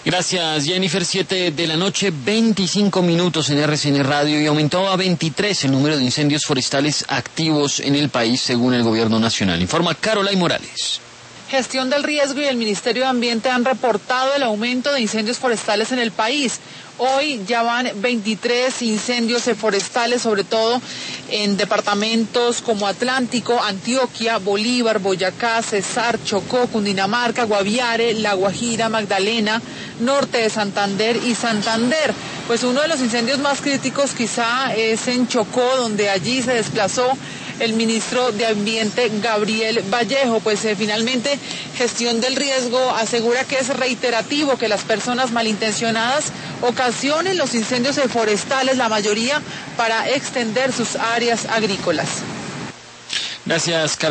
Gracias, Jennifer. 7 de la noche, 25 minutos en RCN Radio, y aumentó a 23 el número de incendios forestales activos en el país, según el Gobierno Nacional. Informa Caroline Morales. Gestión del Riesgo y el Ministerio de Ambiente han reportado el aumento de incendios forestales en el país. Hoy ya van 23 incendios forestales, sobre todo en departamentos como Atlántico, Antioquia, Bolívar, Boyacá, Cesar, Chocó, Cundinamarca, Guaviare, La Guajira, Magdalena, norte de Santander y Santander. Pues uno de los incendios más críticos quizá es en Chocó, donde allí se desplazó el ministro de Ambiente, Gabriel Vallejo. Pues finalmente Gestión del Riesgo asegura que es reiterativo que las personas malintencionadas ocasionen los incendios forestales, la mayoría para extender sus áreas agrícolas. Gracias, Carolina.